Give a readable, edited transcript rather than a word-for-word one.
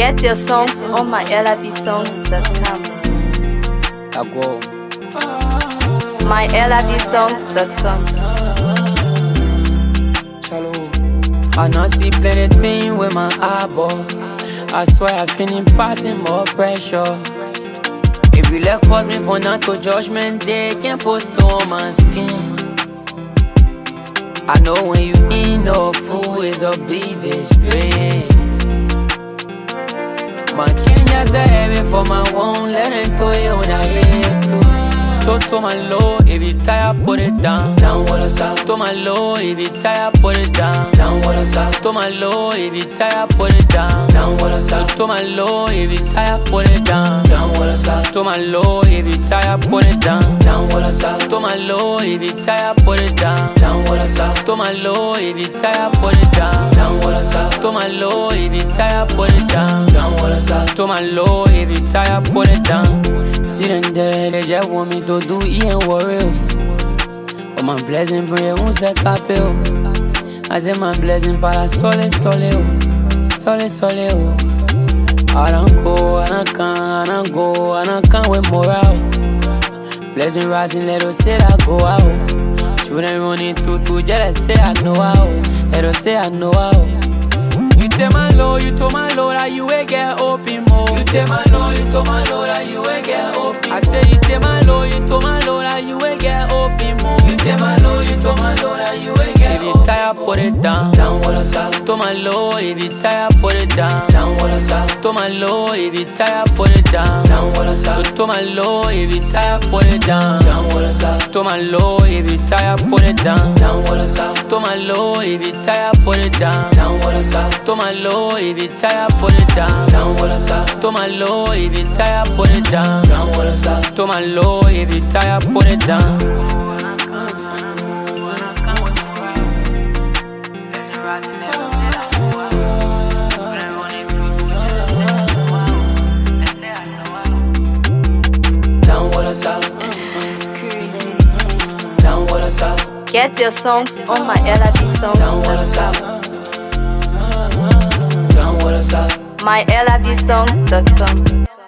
Get your songs on mylabsongs.com. mylabsongs.com. I not see plenty thing with my eyeball. I swear I feeling passing more pressure. If you let cause me for not to judgment day, can't put so on my skin. I know when you in no fool is a big disgrace. My Kenya say heavy for my won't let it to you when I hate too. So to my low, if you tired, put it down. Down what us up. To my low, if you tired, put it down. Down what us up. To my low, if you tired, put it down. Down what us up. To my low, if you tired, put it down. Down what us up. To my low, if you tired, put it down. Down what us up. To my low, if you tired, put it down. Down what us up. To my low, if you tired, put it down. Down what us up. To my low, if you tired, put it down. Down what us up. To my low, if you tired, put it down. Sitting there, they just want me to do it and worry. Oh, my blessing bring un se escape. I say my blessing para sole, sole, sole, sole. I don't go, I don't go, I don't come with morale. Blessing rising, let us say I go out. Children running to just say I know how. Let us say I know how. You tell my Lord, you told my Lord that you will get open more. You tell my Lord, you told my Lord that you will get open more. I say you tell my Lord, you told my Lord that you will get open more. You tell my Lord, you told my Lord that you will get open more. If you tired, put it down. Down what us up. To my Lord, if you tired, put it down. Down what us up. To my Lord, if you tired, put it down. Down what us up. To my Lord, if you tired, put it down. Down what us up. To my Lord, if you tired, put it down. Down what us up. To my Lord, if you tired, put it down. Down what us up. To my low, if you tired, put it down. Down what us up. To my low, if you tired, put it down. Down what us up. To my low, if you tired, put it down. Down what us up. Down what us up. Get your songs on mylabsongs.com. Down what us up. mylabsongs.com.